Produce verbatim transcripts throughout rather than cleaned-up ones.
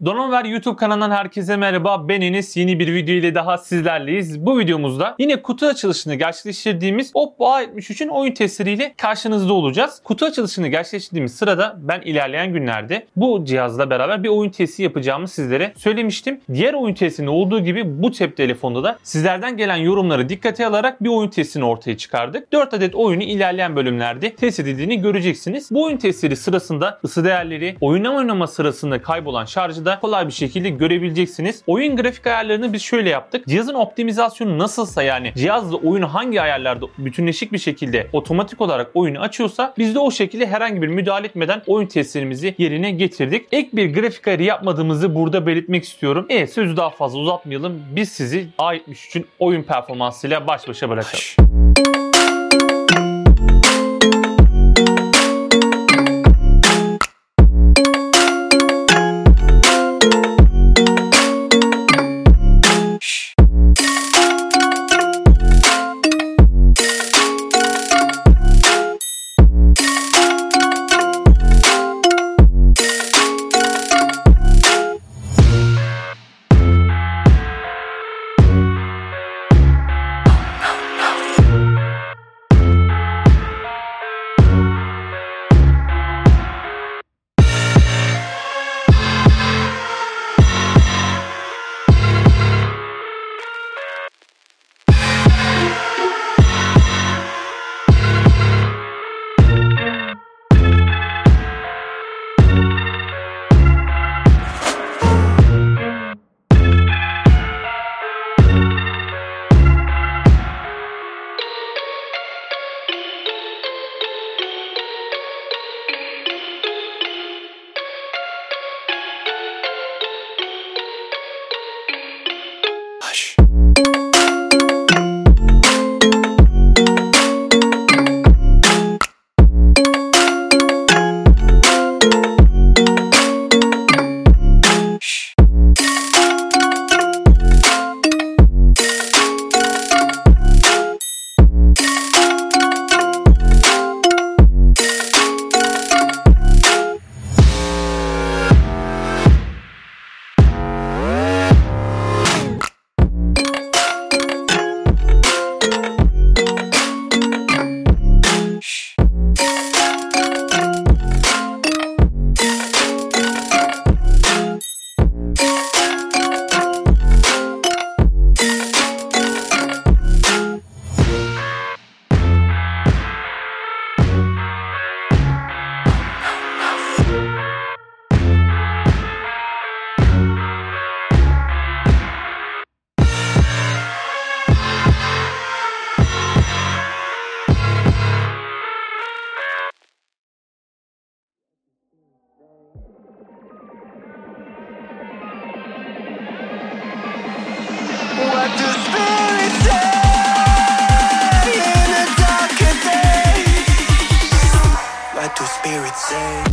Donover YouTube kanalından herkese merhaba. Ben Enes. Yeni bir video ile daha sizlerleyiz. Bu videomuzda yine kutu açılışını gerçekleştirdiğimiz Oppo A yetmiş üçün oyun testleriyle karşınızda olacağız. Kutu açılışını gerçekleştirdiğimiz sırada ben ilerleyen günlerde bu cihazla beraber bir oyun testi yapacağımı sizlere söylemiştim. Diğer oyun testinde olduğu gibi bu cep telefonda da sizlerden gelen yorumları dikkate alarak bir oyun testini ortaya çıkardık. dört adet oyunu ilerleyen bölümlerde test edildiğini göreceksiniz. Bu oyun testleri sırasında ısı değerleri, oyun oynama sırasında kaybolan şarjı da kolay bir şekilde görebileceksiniz. Oyun grafik ayarlarını biz şöyle yaptık. Cihazın optimizasyonu nasılsa, yani cihazla oyunu hangi ayarlarda bütünleşik bir şekilde otomatik olarak oyunu açıyorsa biz de o şekilde herhangi bir müdahale etmeden oyun testlerimizi yerine getirdik. Ek bir grafik ayarı yapmadığımızı burada belirtmek istiyorum. Evet, sözü daha fazla uzatmayalım. Biz sizi A yetmiş üçün oyun performansıyla baş başa bırakalım. What do spirits say in a darker day? What do spirits say?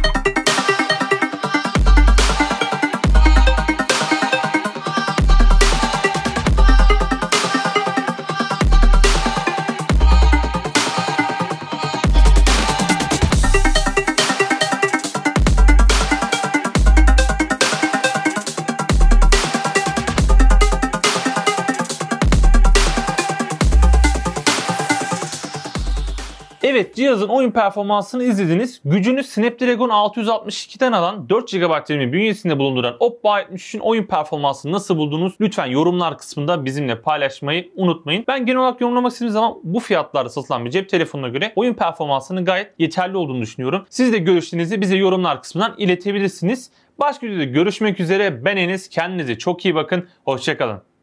Evet, cihazın oyun performansını izlediniz. Gücünü Snapdragon altı yüz altmış ikiden alan dört gigabayt RAM'i bünyesinde bulunduran Oppo A yetmiş üçün oyun performansını nasıl buldunuz? Lütfen yorumlar kısmında bizimle paylaşmayı unutmayın. Ben genel olarak yorumlamak istediğim zaman bu fiyatlarda satılan bir cep telefonuna göre oyun performansının gayet yeterli olduğunu düşünüyorum. Siz de görüşlerinizi bize yorumlar kısmından iletebilirsiniz. Başka videoda görüşmek üzere. Ben Enes. Kendinize çok iyi bakın. Hoşça kalın.